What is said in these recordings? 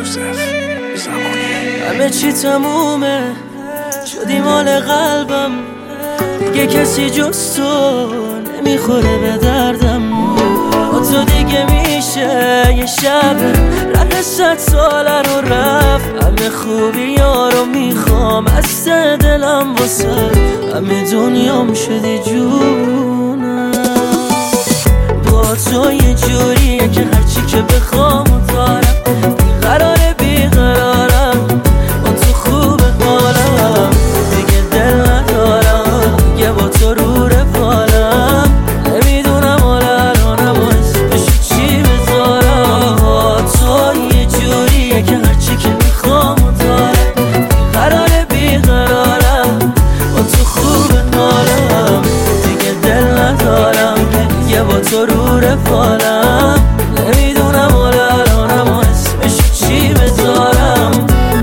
همه چی تمومه، شدی مال قلبم، دیگه کسی جز تو نمیخوره به دردم. با تو دیگه میشه یه شب رد 100 ساله رو رفت. همه خوبی ها رو میخوام از ته دلم، واسه همه دنیام شدی جونم. با تو یه جوریه که هرچی که بخوام و دارم، بیقراره بیقرارم، با تو خوب حالم، دیگه دل ندارم، دیگه با تو رو رفالم. نمیدونم حالا الانم و اسمشو چی بذارم. با تو یه جوریه که هرچی که میخوام و دارم، بیقراره بیقرارم، با تو خوب حالم، دیگه دل ندارم، دیگه با تو رو رفالم. نمیدونم حالا الانم و اسمشو چی بذارم.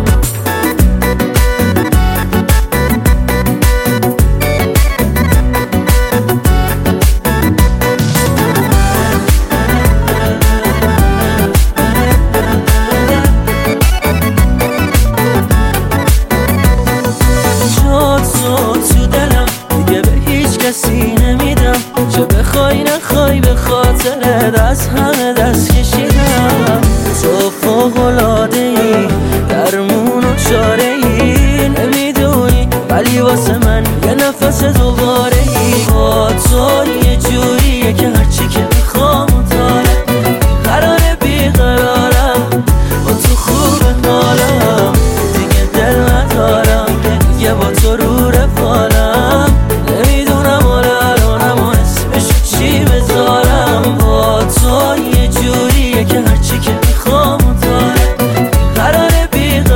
تو دلم دیگه به هیچ کسی نمیدم، چه بخوای نخوای به خاطرت از همه دست کشیدم. تو فوق‌العاده‌ای، درمون و چاره‌ای، نمیدونی ولی واسه من یه نفس دوباره‌ای. با تو یه جوریه که هرچی که میخوام و دارم، قراره بیقرارم، با تو خوب حالم، دیگه دل ندارم، دیگه با تو رو رفالم. نمیدونم حالا الانم و اسمشو چی بذارم. با تو یه جوریه که هرچی که میخوام و دارم، قراره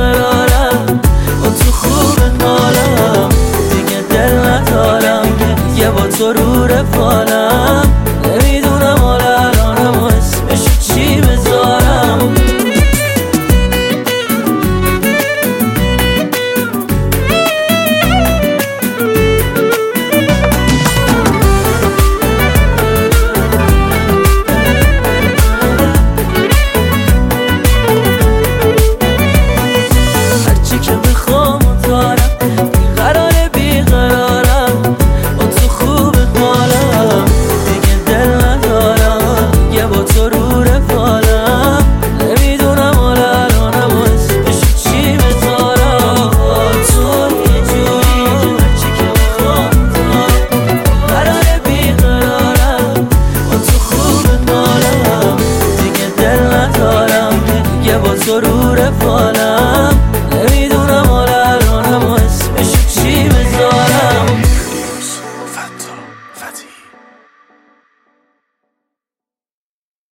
بیقرارم، با تو خوب حالم، دیگه دل ندارم، دیگه با تو رو رفالم. نمیدونم حالا الانم و اسمشو چی بذارم. با تو رو رفالم.